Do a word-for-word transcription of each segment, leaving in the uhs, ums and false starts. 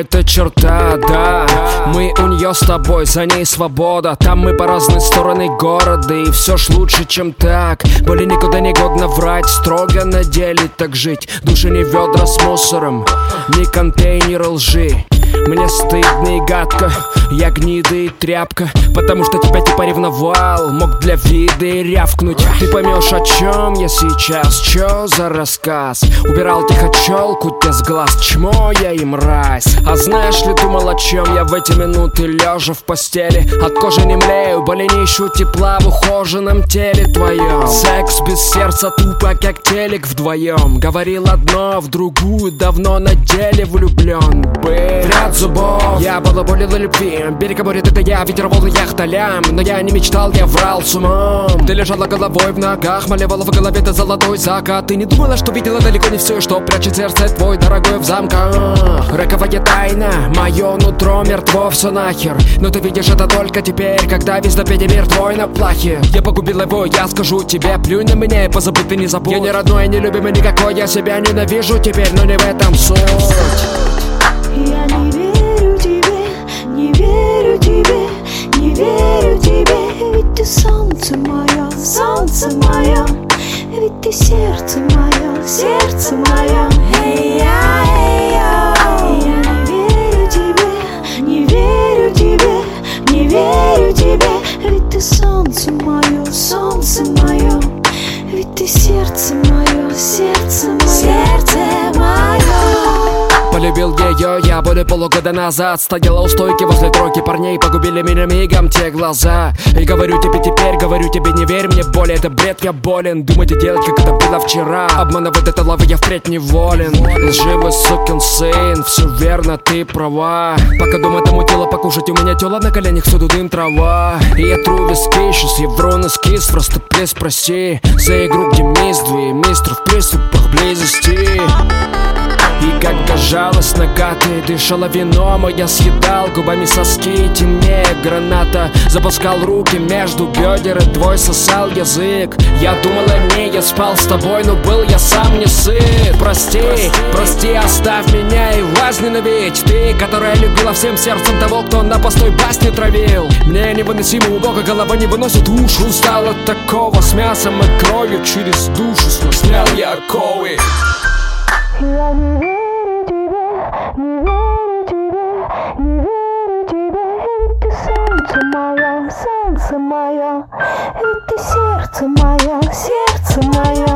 это черта, да. Мы у нее с тобой, за ней свобода. Там мы по разные стороны города, и все ж лучше, чем так. Более никуда не годно врать, строго на деле так жить. Души не ведра с мусором, не контейнеры лжи. Мне стыдно и гадко, я гнида и тряпка, потому что тебя типа ревновал, мог для вида и рявкнуть. Ты поймешь, о чем я сейчас, чё за рассказ. Убирал тихо челку тебе с глаз, чмо я и мразь. А знаешь ли, думал, о чем я в эти минуты, лежа в постели. От кожи не млею, более не ищу тепла в ухоженном теле твоем. Секс без сердца тупо, как телек вдвоем. Говорил одно, в другую давно на деле влюблен был. Ряд зубов, я был более любви. Берега моря, это я, ветер, волны, яхта, лям. Но я не мечтал, я врал с умом. Ты лежала головой в ногах, малевала в голове ты золотой закат. Ты не думала, что видела далеко не все, что прячет сердце твой дорогой в замках. Роковая тайна, мое нутро мертво все нахер. Но ты видишь это только теперь, когда весь на педе мир твой на плахе. Я погубил его, я скажу тебе, плюнь на меня и позабудь ты не забудь. Я не родной, не любимый никакой, я себя ненавижу теперь, но не в этом суть. Я не верю тебе, не верю тебе, не верю тебе. Ведь ты солнце мое, солнце мое. Ведь ты сердце мое, сердце мое. Эй, я, эй, я не верю тебе, не верю тебе, не верю тебе. Ведь ты солнце мое, солнце мое. Ведь ты сердце мое, сердце мое, сердце мое. Полюбил ее я более полугода назад. Стояла у стойки возле тройки парней, погубили меня мигом те глаза. И говорю тебе теперь, говорю тебе, не верь мне более. Это бред, я болен, думать и делать, как это было вчера. Обманывать этой лавы я впредь неволен. Лживый сукин сын, все верно, ты права. Пока дома тому тело покушать, у меня тела на коленях, всюду дым, трава. И я тру виски, сейчас я вру на скис. Просто плес, прости за игру, где мисс две мистер в приступах близости. И когда жалость нога, ты дышала вином, а я съедал губами соски, темнее граната. Запускал руки между бедер, и твой сосал язык. Я думал о ней, я спал с тобой, но был я сам не сыт. Прости, прости, оставь меня и возненавидь. Ты, которая любила всем сердцем того, кто на пустой басне травил. Мне невыносимо убого, голова не выносит уши. Устал от такого, с мясом и кровью через душу снял я оковы. Я не верю тебе, не верю тебе, не верю тебе. Ведь ты солнце мое, солнце мое. Ведь ты сердце мое, сердце мое.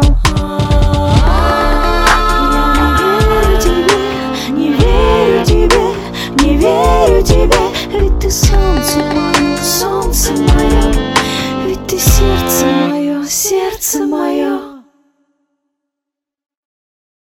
Я не верю тебе, не верю тебе, не верю тебе. Ведь ты солнце мое, солнце мое. Ведь ты сердце мое, сердце мое.